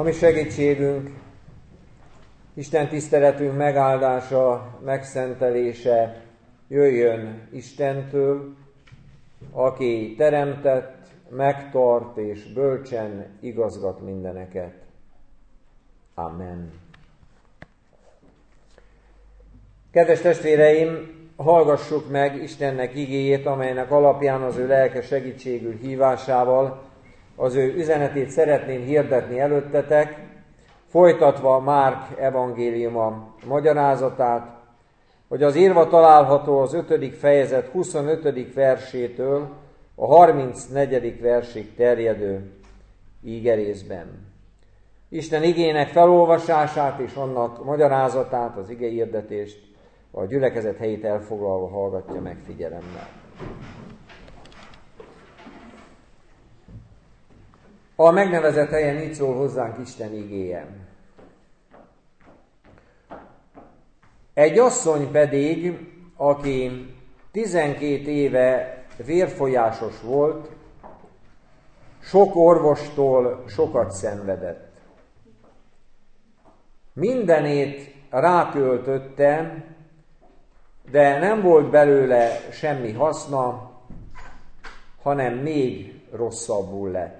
Ami segítségünk, Isten tiszteletünk megáldása, megszentelése jöjjön Istentől, aki teremtett, megtart és bölcsen igazgat mindeneket. Amen. Kedves testvéreim, hallgassuk meg Istennek igéjét, amelynek alapján az ő lelke segítségül hívásával az ő üzenetét szeretném hirdetni előttetek, folytatva Márk evangéliuma magyarázatát, hogy az írva található az 5. fejezet 25. versétől a 34. versig terjedő ígerészben. Isten igének felolvasását és annak magyarázatát, az igehirdetést a gyülekezet helyét elfoglalva hallgatja meg figyelemmel. A megnevezett helyen így szól hozzánk Isten igéje. Egy asszony pedig, aki 12 éve vérfolyásos volt, sok orvostól sokat szenvedett. Mindenét ráköltötte, de nem volt belőle semmi haszna, hanem még rosszabbul lett.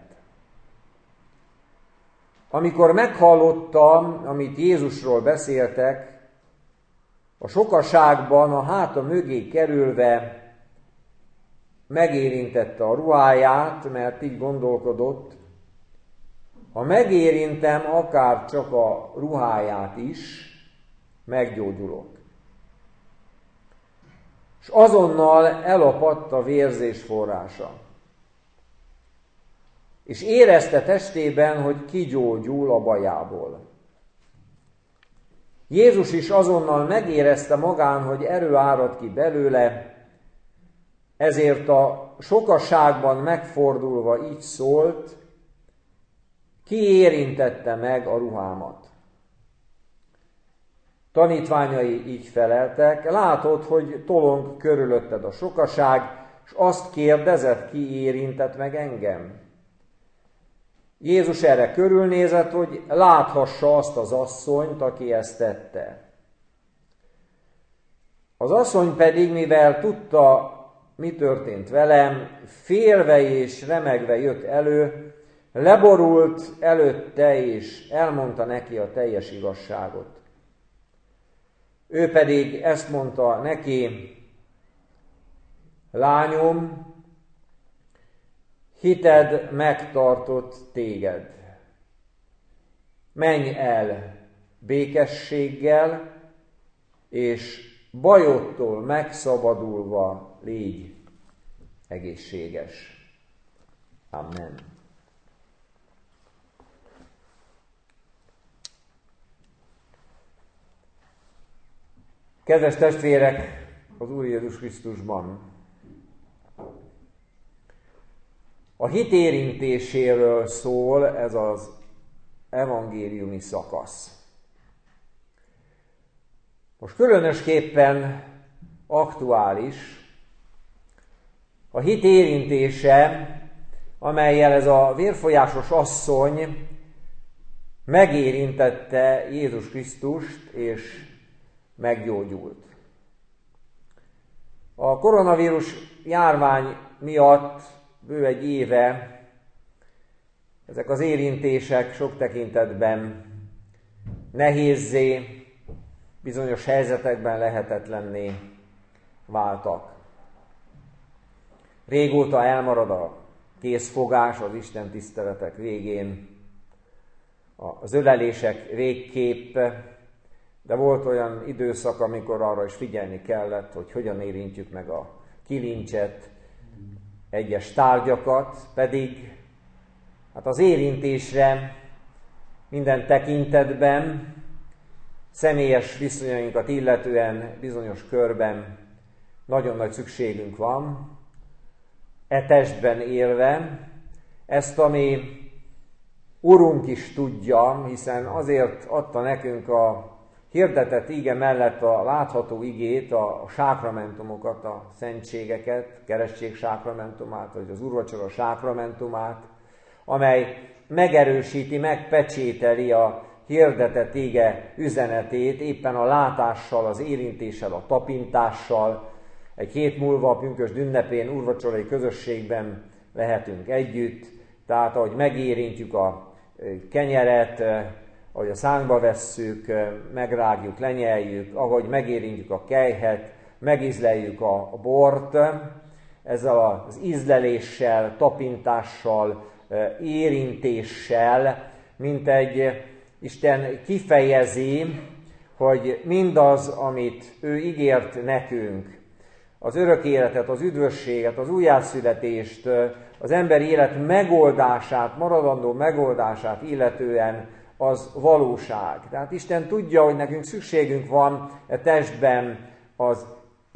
Amikor meghallottam, amit Jézusról beszéltek, a sokaságban a háta mögé kerülve megérintette a ruháját, mert így gondolkodott, ha megérintem akár csak a ruháját is, meggyógyulok. És azonnal elapadt a vérzés forrása. És érezte testében, hogy kigyógyul a bajából. Jézus is azonnal megérezte magán, hogy erő árad ki belőle, ezért a sokaságban megfordulva így szólt, ki érintette meg a ruhámat. Tanítványai így feleltek, látod, hogy tolong körülötted a sokaság, és azt kérdezed, ki érintett meg engem? Jézus erre körülnézett, hogy láthassa azt az asszonyt, aki ezt tette. Az asszony pedig, mivel tudta, mi történt velem, félve és remegve jött elő, leborult előtte és elmondta neki a teljes igazságot. Ő pedig ezt mondta neki, lányom, hited megtartott téged. Menj el békességgel, és bajodtól megszabadulva légy egészséges. Amen. Kedves testvérek az Úr Jézus Krisztusban! A hit érintéséről szól ez az evangéliumi szakasz. Most különösképpen aktuális a hit érintése, amellyel ez a vérfolyásos asszony megérintette Jézus Krisztust és meggyógyult. A koronavírus járvány miatt bő egy éve ezek az érintések sok tekintetben nehézzé, bizonyos helyzetekben lehetetlenné váltak. Régóta elmarad a készfogás az Isten tiszteletek végén, az ölelések végképp, de volt olyan időszak, amikor arra is figyelni kellett, hogy hogyan érintjük meg a kilincset, egyes tárgyakat, pedig hát az érintésre minden tekintetben, személyes viszonyainkat illetően bizonyos körben nagyon nagy szükségünk van, e testben élve, ezt a mi Urunk is tudja, hiszen azért adta nekünk a hirdetett íge mellett a látható igét, a sákramentumokat, a szentségeket, keresztség sákramentumát, vagy az úrvacsora sákramentumát, amely megerősíti, megpecsételi a hirdetett ige üzenetét éppen a látással, az érintéssel, a tapintással. Egy hét múlva a pünkösd ünnepén úrvacsorai közösségben lehetünk együtt, tehát ahogy megérintjük a kenyeret, ahogy a szánkba vesszük, megrágjuk, lenyeljük, ahogy megérintjük a kejhet, megízleljük a bort, ezzel az ízleléssel, tapintással, érintéssel, mint egy Isten kifejezi, hogy mindaz, amit ő ígért nekünk, az örök életet, az üdvösséget, az újjászületést, az emberi élet megoldását, maradandó megoldását illetően, az valóság. Tehát Isten tudja, hogy nekünk szükségünk van a testben az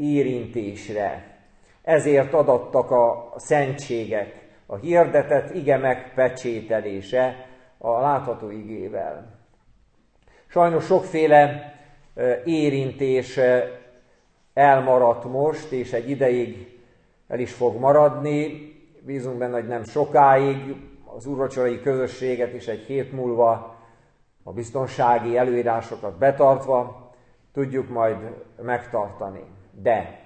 érintésre. Ezért adattak a szentségek, a hirdetett ige megpecsételése a látható igével. Sajnos sokféle érintés elmaradt most, és egy ideig el is fog maradni. Bízunk benne, hogy nem sokáig, az úrvacsorai közösséget is egy hét múlva a biztonsági előírásokat betartva tudjuk majd megtartani. De,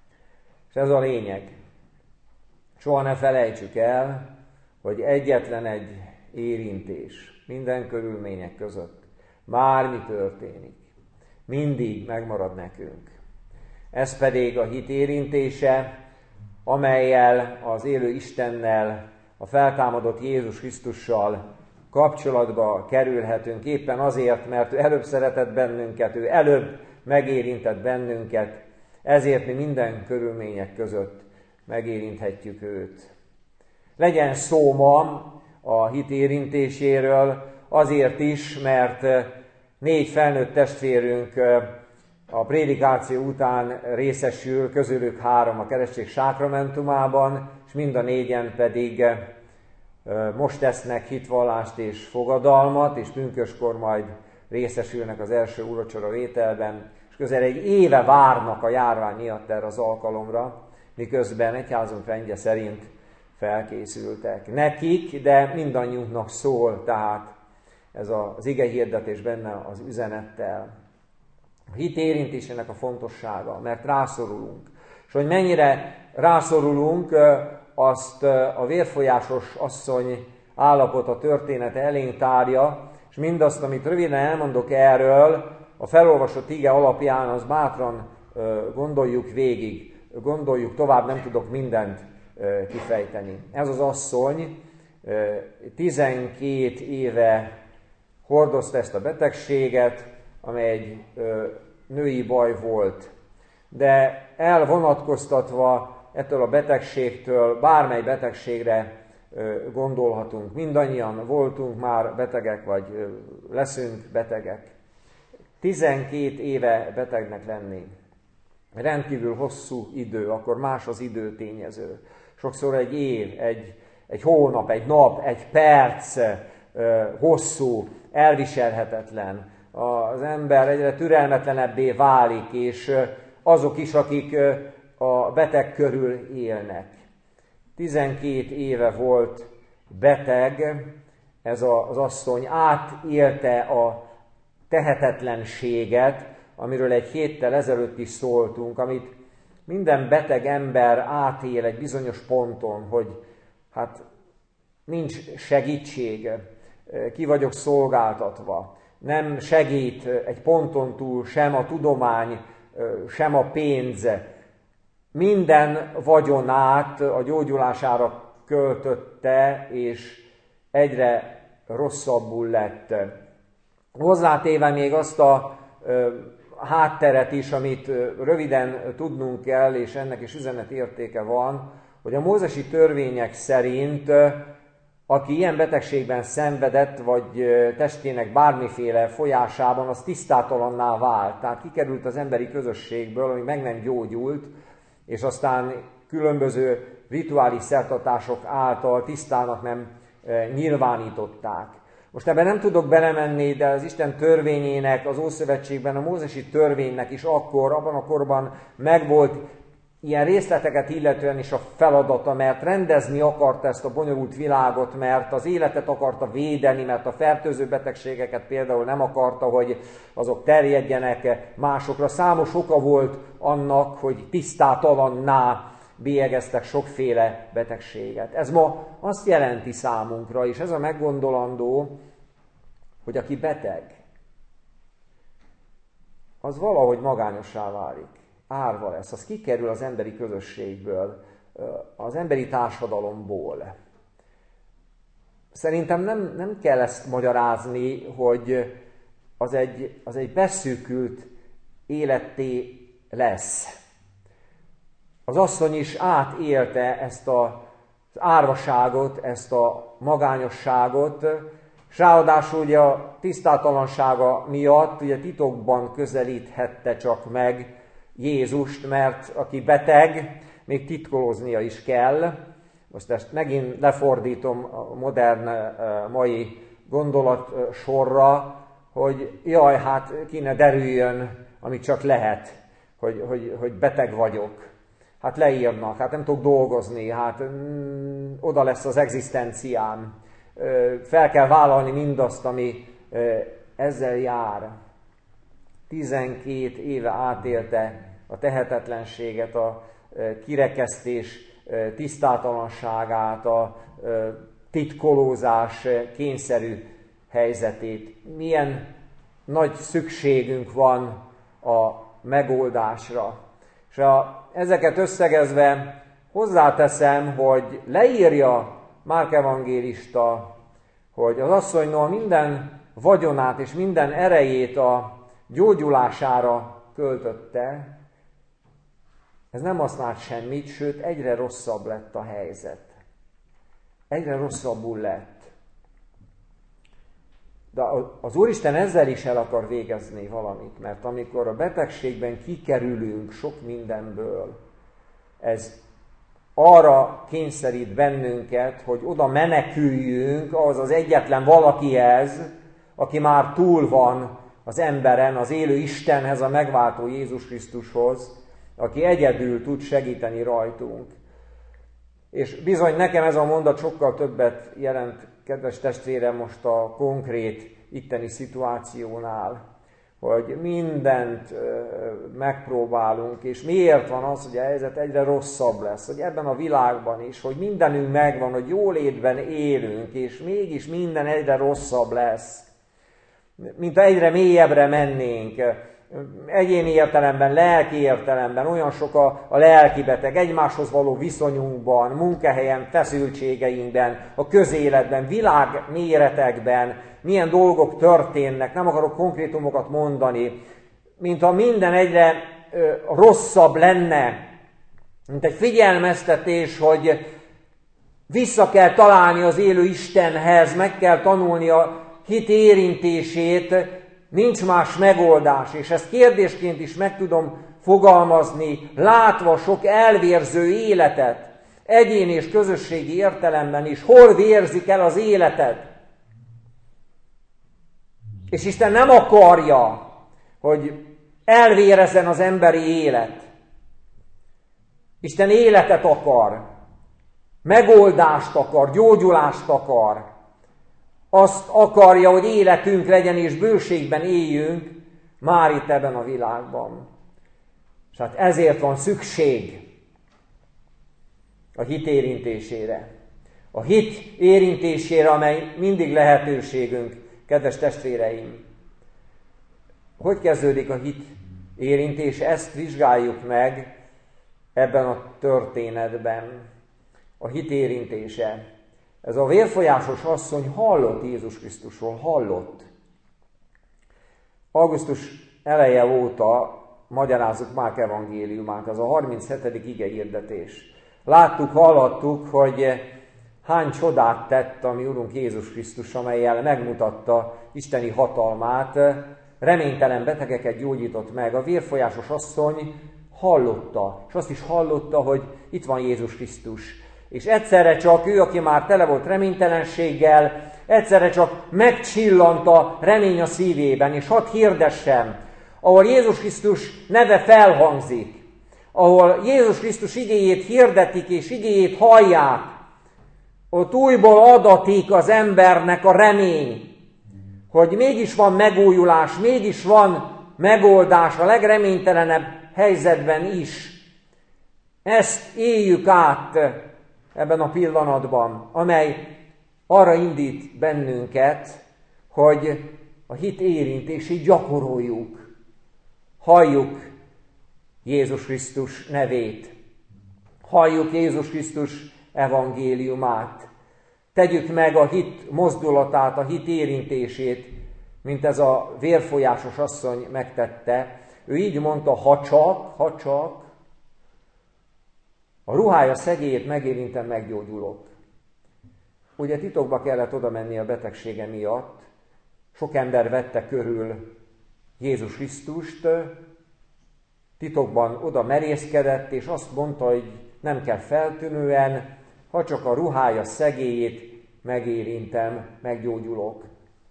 és ez a lényeg, soha ne felejtsük el, hogy egyetlen egy érintés minden körülmények között, bármi történik, mindig megmarad nekünk. Ez pedig a hit érintése, amellyel az élő Istennel, a feltámadott Jézus Krisztussal kapcsolatba kerülhetünk, éppen azért, mert ő előbb szeretett bennünket, ő előbb megérintett bennünket, ezért mi minden körülmények között megérinthetjük őt. Legyen szó ma a hit érintéséről, azért is, mert 4 felnőtt testvérünk a prédikáció után részesül, közülük 3 a keresztség sákramentumában, és mind a 4-en pedig most tesznek hitvallást és fogadalmat, és pünköskor majd részesülnek az első úrvacsora vételben, és közel egy éve várnak a járvány miatt erre az alkalomra, miközben egyházunk rendje szerint felkészültek. Nekik, de mindannyiunknak szól tehát ez az igehirdetés benne az üzenettel. A hit érintésének a fontossága, mert rászorulunk. És hogy mennyire rászorulunk, azt a vérfolyásos asszony állapota, története elénk tárja, és mindazt, amit röviden elmondok erről, a felolvasott ige alapján, az bátran gondoljuk végig, gondoljuk tovább, nem tudok mindent kifejteni. Ez az asszony 12 éve hordozta ezt a betegséget, amely egy női baj volt. De elvonatkoztatva ettől a betegségtől, bármely betegségre gondolhatunk. Mindannyian voltunk már betegek, vagy leszünk betegek. 12 éve betegnek lenni. Rendkívül hosszú idő, akkor más az időtényező. Sokszor egy év, egy hónap, egy nap, egy perc hosszú, elviselhetetlen. Az ember egyre türelmetlenebbé válik, és azok is, akik a beteg körül élnek. 12 éve volt beteg, ez az asszony átélte a tehetetlenséget, amiről egy héttel ezelőtt is szóltunk, amit minden beteg ember átél egy bizonyos ponton, hogy hát nincs segítség, ki vagyok szolgáltatva. Nem segít egy ponton túl sem a tudomány, sem a pénz. Minden vagyonát a gyógyulására költötte, és egyre rosszabbul lett. Hozzátéve még azt a hátteret is, amit röviden tudnunk kell, és ennek is üzenetértéke van, hogy a mózesi törvények szerint, aki ilyen betegségben szenvedett, vagy testének bármiféle folyásában, az tisztátalanná vált. Tehát kikerült az emberi közösségből, ami meg nem gyógyult, és aztán különböző rituális szertartások által tisztának nem nyilvánították. Most ebben nem tudok belemenni, de az Isten törvényének, az Ószövetségben, a mózesi törvénynek is akkor, abban a korban megvolt ilyen részleteket illetően is a feladata, mert rendezni akarta ezt a bonyolult világot, mert az életet akarta védeni, mert a fertőző betegségeket például nem akarta, hogy azok terjedjenek másokra. Számos oka volt annak, hogy tisztátalanná bélyegeztek sokféle betegséget. Ez ma azt jelenti számunkra, és ez a meggondolandó, hogy aki beteg, az valahogy magányossá válik, árva lesz, az kikerül az emberi közösségből, az emberi társadalomból. Szerintem nem kell ezt magyarázni, hogy az egy beszűkült életté lesz. Az asszony is átélte ezt az árvaságot, ezt a magányosságot, és ráadásul ugye a tisztátalansága miatt ugye titokban közelíthette csak meg Jézust, mert aki beteg, még titkolóznia is kell. Most ezt megint lefordítom a modern mai gondolatsorra, hogy jaj, hát ki ne derüljön, amit csak lehet, hogy beteg vagyok. Hát leírnak, hát nem tudok dolgozni, hát oda lesz az egzisztenciám. Fel kell vállalni mindazt, ami ezzel jár. 12 éve átélte a tehetetlenséget, a kirekesztés tisztátalanságát, a titkolózás kényszerű helyzetét. Milyen nagy szükségünk van a megoldásra. És ezeket összegezve hozzáteszem, hogy leírja Márk evangélista, hogy az asszonynal minden vagyonát és minden erejét a gyógyulására költötte. Ez nem használt semmit, sőt egyre rosszabb lett a helyzet. Egyre rosszabbul lett. De az Úristen ezzel is el akar végezni valamit, mert amikor a betegségben kikerülünk sok mindenből, ez arra kényszerít bennünket, hogy oda meneküljünk ahhoz az egyetlen valakihez, aki már túl van az emberen, az élő Istenhez, a megváltó Jézus Krisztushoz, aki egyedül tud segíteni rajtunk. És bizony nekem ez a mondat sokkal többet jelent, kedves testvérem, most a konkrét itteni szituációnál, hogy mindent megpróbálunk, és miért van az, hogy a helyzet egyre rosszabb lesz, hogy ebben a világban is, hogy mindenünk megvan, hogy jólétben élünk, és mégis minden egyre rosszabb lesz, mint ha egyre mélyebbre mennénk, egyéni értelemben, lelki értelemben, olyan sok a lelki beteg, egymáshoz való viszonyunkban, munkahelyen, feszültségeinkben, a közéletben, világméretekben, milyen dolgok történnek, nem akarok konkrétumokat mondani, mintha minden egyre rosszabb lenne, mint egy figyelmeztetés, hogy vissza kell találni az élő Istenhez, meg kell tanulni a hit érintését, nincs más megoldás, és ezt kérdésként is meg tudom fogalmazni, látva sok elvérző életet, egyéni és közösségi értelemben is, hol vérzik el az életed. És Isten nem akarja, hogy elvérezzen az emberi élet. Isten életet akar, megoldást akar, gyógyulást akar. Azt akarja, hogy életünk legyen és bőségben éljünk már itt ebben a világban. És hát ezért van szükség a hit érintésére. A hit érintésére, amely mindig lehetőségünk, kedves testvéreim. Hogy kezdődik a hit érintése? Ezt vizsgáljuk meg ebben a történetben. A hit érintése. Ez a vérfolyásos asszony hallott Jézus Krisztusról, hallott. Augusztus eleje óta magyarázzuk Márk evangéliumát, az a 37. igehirdetés. Láttuk, hallottuk, hogy hány csodát tett a mi Urunk Jézus Krisztus, amellyel megmutatta isteni hatalmát, reménytelen betegeket gyógyított meg. A vérfolyásos asszony hallotta, és azt is hallotta, hogy itt van Jézus Krisztus. És egyszerre csak ő, aki már tele volt reménytelenséggel, egyszerre csak megcsillant a remény a szívében, és hadd hirdessem, ahol Jézus Krisztus neve felhangzik, ahol Jézus Krisztus igéjét hirdetik és igéjét hallják, ott újból adatik az embernek a remény, hogy mégis van megújulás, mégis van megoldás a legreménytelenebb helyzetben is. Ezt éljük át ebben a pillanatban, amely arra indít bennünket, hogy a hit érintését gyakoroljuk. Halljuk Jézus Krisztus nevét. Halljuk Jézus Krisztus evangéliumát. Tegyük meg a hit mozdulatát, a hit érintését, mint ez a vérfolyásos asszony megtette. Ő így mondta, ha csak a ruhája szegélyét megérintem, meggyógyulok. Ugye titokba kellett oda menni a betegsége miatt. Sok ember vette körül Jézus Krisztust, titokban oda merészkedett, és azt mondta, hogy nem kell feltűnően, ha csak a ruhája szegélyét megérintem, meggyógyulok.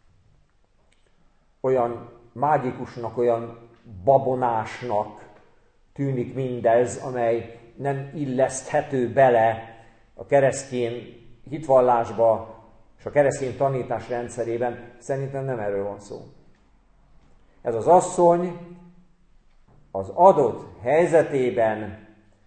Olyan mágikusnak, olyan babonásnak tűnik mindez, amely nem illeszthető bele a keresztény hitvallásba és a keresztény tanítás rendszerében. Szerintem nem erről van szó. Ez az asszony az adott helyzetében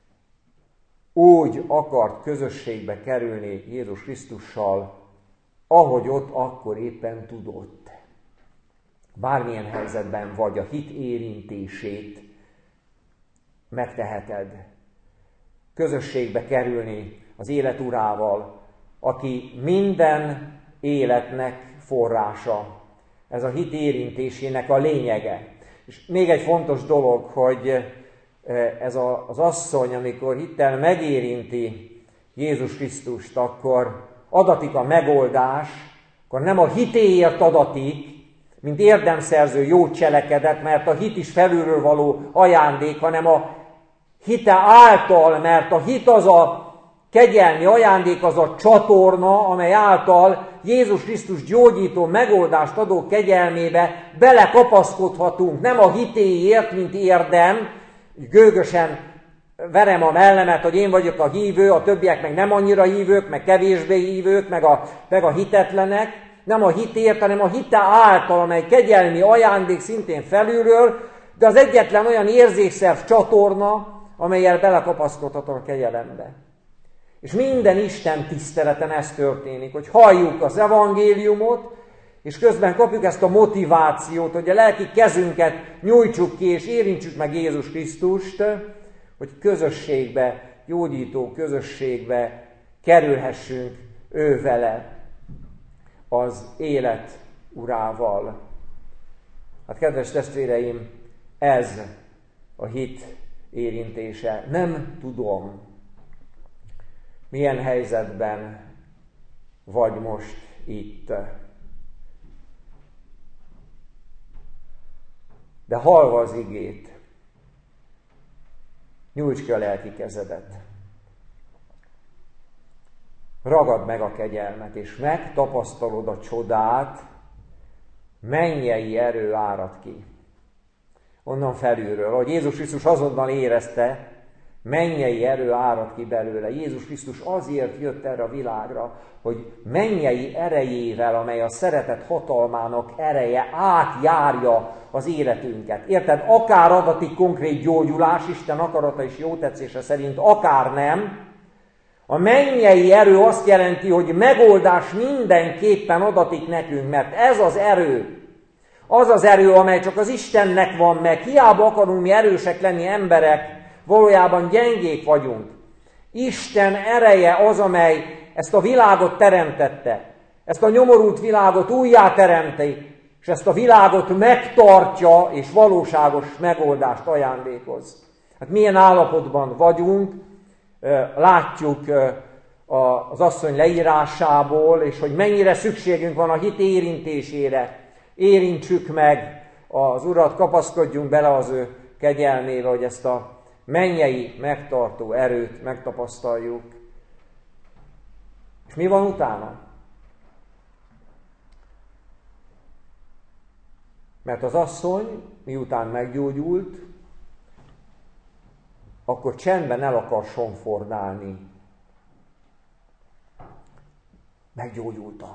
úgy akart közösségbe kerülni Jézus Krisztussal, ahogy ott akkor éppen tudott. Bármilyen helyzetben vagy, a hit érintését megteheted. Közösségbe kerülni az élet urával, aki minden életnek forrása. Ez a hit érintésének a lényege. És még egy fontos dolog, hogy ez az asszony, amikor hittel megérinti Jézus Krisztust, akkor adatik a megoldás, akkor nem a hitéért adatik, mint érdemszerző jó cselekedet, mert a hit is felülről való ajándék, hanem a hite által, mert a hit az a kegyelmi ajándék, az a csatorna, amely által Jézus Krisztus gyógyító, megoldást adó kegyelmébe belekapaszkodhatunk. Nem a hitéért, mint érdem, gőgösen verem a mellemet, hogy én vagyok a hívő, a többiek meg nem annyira hívők, meg kevésbé hívők, meg a hitetlenek. Nem a hitért, hanem a hite által, amely kegyelmi ajándék szintén felülről, de az egyetlen olyan érzékszerv csatorna, amellyel belekapaszkodhatok a kegyelembe. És minden Isten tiszteleten ez történik, hogy halljuk az evangéliumot, és közben kapjuk ezt a motivációt, hogy a lelki kezünket nyújtsuk ki, és érintsük meg Jézus Krisztust, hogy közösségbe, gyógyító közösségbe kerülhessünk ő vele, az élet urával. Hát kedves testvéreim, ez a hit érintése. Nem tudom, milyen helyzetben vagy most itt. De hallva az igét, nyújts ki a lelki kezedet. Ragad meg a kegyelmet, és megtapasztalod a csodát, mennyei erő árad ki. Onnan felülről, ahogy Jézus Krisztus azonnal érezte, mennyei erő árad ki belőle. Jézus Krisztus azért jött erre a világra, hogy mennyei erejével, amely a szeretet hatalmának ereje, átjárja az életünket. Érted? Akár adatik konkrét gyógyulás, Isten akarata és jótetszése szerint, akár nem. A mennyei erő azt jelenti, hogy megoldás mindenképpen adatik nekünk, mert ez az erő, az az erő, amely csak az Istennek van meg. Hiába akarunk mi erősek lenni emberek, valójában gyengék vagyunk. Isten ereje az, amely ezt a világot teremtette, ezt a nyomorult világot újjá teremti, és ezt a világot megtartja, és valóságos megoldást ajándékoz. Hát milyen állapotban vagyunk, látjuk az asszony leírásából, és hogy mennyire szükségünk van a hit érintésére. Érintsük meg az Urat, kapaszkodjunk bele az ő kegyelmébe, hogy ezt a mennyei megtartó erőt megtapasztaljuk. És mi van utána? Mert az asszony, miután meggyógyult, akkor csendben el akar sonfordálni. Meggyógyultam.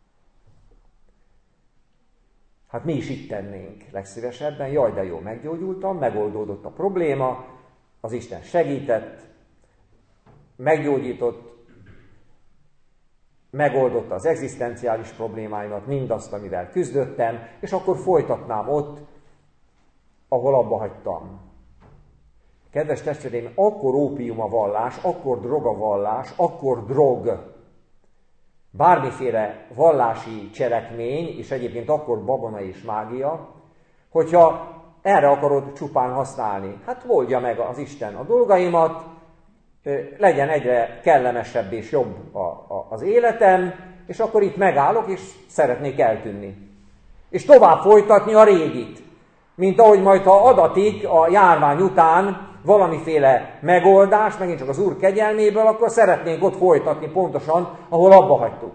Hát mi is itt tennénk legszívesebben, jaj de jó, meggyógyultam, megoldódott a probléma, az Isten segített, meggyógyított, megoldotta az egzisztenciális problémáimat, mindazt, amivel küzdöttem, és akkor folytatnám ott, ahol abba hagytam. Kedves testvéreim, akkor ópium a vallás, akkor drog a vallás, akkor drog. Bármiféle vallási cselekmény, és egyébként akkor babona és mágia, hogyha erre akarod csupán használni. Hát oldja meg az Isten a dolgaimat, legyen egyre kellemesebb és jobb az életem, és akkor itt megállok, és szeretnék eltűnni. És tovább folytatni a régit. Mint ahogy majd, ha adatik a járvány után valamiféle megoldás, megint csak az Úr kegyelméből, akkor szeretnénk ott folytatni pontosan, ahol abba hagytuk.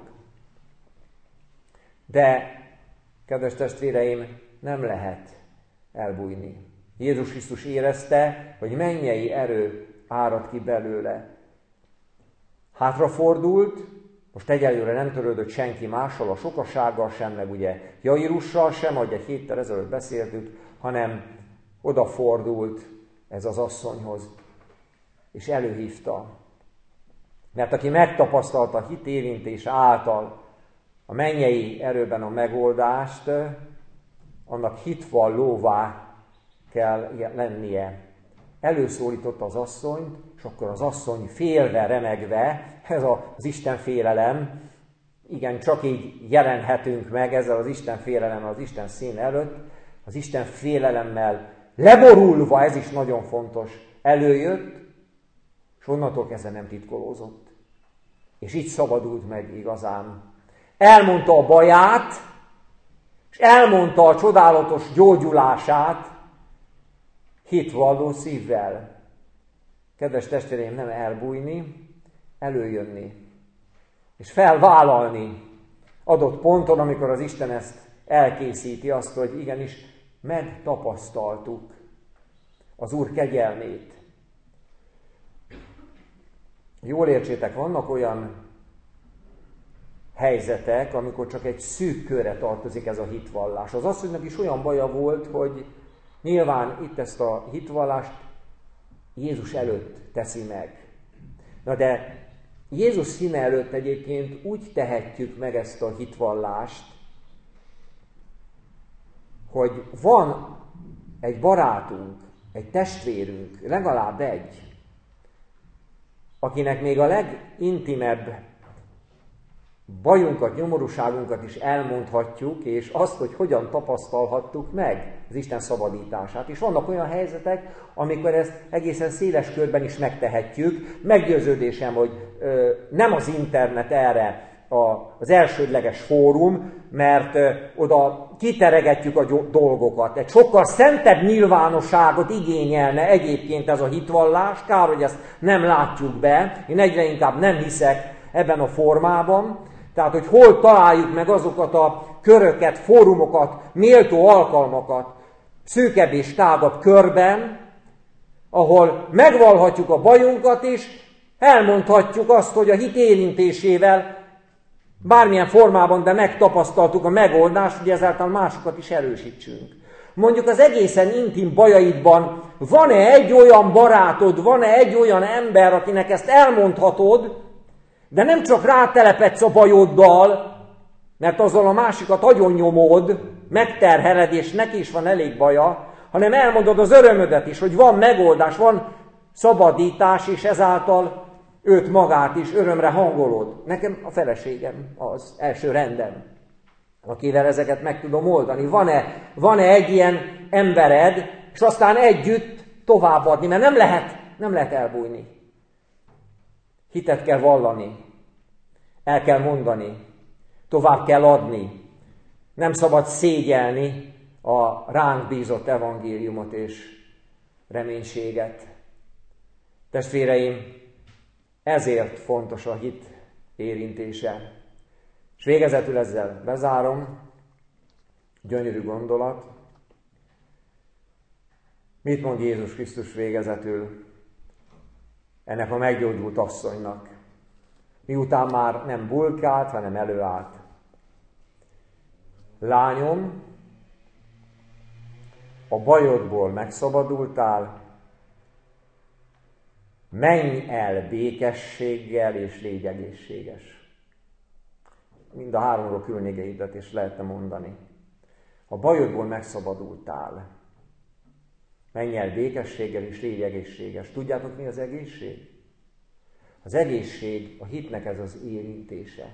De, kedves testvéreim, nem lehet elbújni. Jézus Krisztus érezte, hogy mennyei erő árad ki belőle. Hátrafordult, most egyelőre nem törődött senki mással, a sokasággal sem, meg ugye Jairussal sem, ahogy egy héttel ezelőtt beszéltük, hanem odafordult ez az asszonyhoz, és előhívta. Mert aki megtapasztalta a hitérintés által a mennyei erőben a megoldást, annak hitvallóvá kell lennie. Előszólította az asszonyt, és akkor az asszony félve, remegve, ez az Isten félelem, igen, csak így jelenhetünk meg ezzel az Isten félelemmel az Isten szín előtt, az Isten félelemmel leborulva, ez is nagyon fontos, előjött, és onnantól kezdve nem titkolózott. És így szabadult meg igazán. Elmondta a baját, és elmondta a csodálatos gyógyulását hitvalló szívvel. Kedves testvéreim, nem elbújni, előjönni, és felvállalni adott ponton, amikor az Isten ezt elkészíti, azt, hogy igenis megtapasztaltuk az Úr kegyelmét. Jól értsétek, vannak olyan helyzetek, amikor csak egy szűk körre tartozik ez a hitvallás. Az asszonynak is olyan baja volt, hogy nyilván itt ezt a hitvallást Jézus előtt teszi meg. Na de Jézus színe előtt egyébként úgy tehetjük meg ezt a hitvallást, hogy van egy barátunk, egy testvérünk, legalább egy, akinek még a legintimebb bajunkat, nyomorúságunkat is elmondhatjuk, és azt, hogy hogyan tapasztalhattuk meg az Isten szabadítását. És vannak olyan helyzetek, amikor ezt egészen széles körben is megtehetjük. Meggyőződésem, hogy nem az internet erre az elsődleges fórum, mert oda kiteregetjük a dolgokat. Egy sokkal szentebb nyilvánosságot igényelne egyébként ez a hitvallás. Kár, hogy ezt nem látjuk be. Én egyre inkább nem hiszek ebben a formában. Tehát, hogy hol találjuk meg azokat a köröket, fórumokat, méltó alkalmakat, szűkebb és tágabb körben, ahol megvallhatjuk a bajunkat, és elmondhatjuk azt, hogy a hit érintésével bármilyen formában, de megtapasztaltuk a megoldást, hogy ezáltal másokat is erősítsünk. Mondjuk az egészen intim bajaidban van-e egy olyan barátod, van-e egy olyan ember, akinek ezt elmondhatod, de nem csak rátelepedsz a bajoddal, mert azzal a másikat agyonnyomod, megterheled, és neki is van elég baja, hanem elmondod az örömödet is, hogy van megoldás, van szabadítás, és ezáltal őt magát is örömre hangolod. Nekem a feleségem az első rendem, akivel ezeket meg tudom oldani. Van-e egy ilyen embered, és aztán együtt továbbadni, mert nem lehet elbújni. Hitet kell vallani, el kell mondani, tovább kell adni. Nem szabad szégyelni a ránk bízott evangéliumot és reménységet. Testvéreim, ezért fontos a hit érintése. És végezetül ezzel bezárom, gyönyörű gondolat. Mit mond Jézus Krisztus végezetül? ennek a meggyógyult asszonynak, miután már nem bulkált, hanem előállt. Lányom, a bajodból megszabadultál, menj el békességgel, és légy egészséges. Mind a háromról különégeidet is lehetne mondani. A bajodból megszabadultál, menj el békességgel, és légy egészséges. Tudjátok, mi az egészség? Az egészség, a hitnek ez az érintése.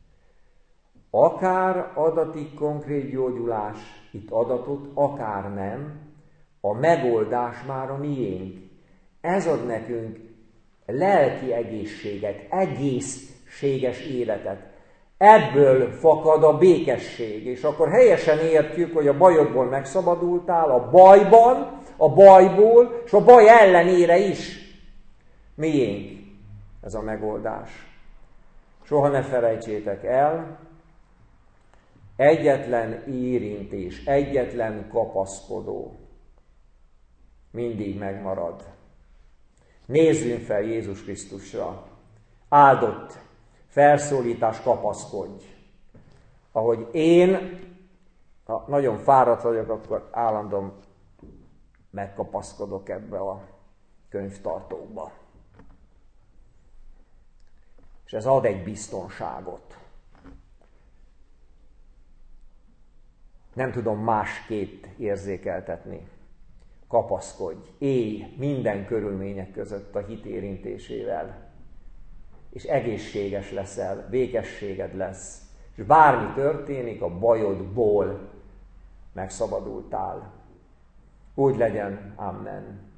Akár adatik konkrét gyógyulás itt adatot, akár nem, a megoldás már a miénk. Ez ad nekünk lelki egészséget, egészséges életet. Ebből fakad a békesség, és akkor helyesen értjük, hogy a bajodból megszabadultál, a bajban, a bajból, és a baj ellenére is. Miénk ez a megoldás? Soha ne felejtsétek el, egyetlen érintés, egyetlen kapaszkodó mindig megmarad. Nézzünk fel Jézus Krisztusra. Áldott felszólítás, kapaszkodj. Ahogy én, ha nagyon fáradt vagyok, akkor állandóan megkapaszkodok ebbe a könyvtartóba. És ez ad egy biztonságot. Nem tudom másképp érzékeltetni. Kapaszkodj, élj minden körülmények között a hit érintésével. És egészséges leszel, békességed lesz. És bármi történik, a bajodból megszabadultál. Úgy legyen, amen.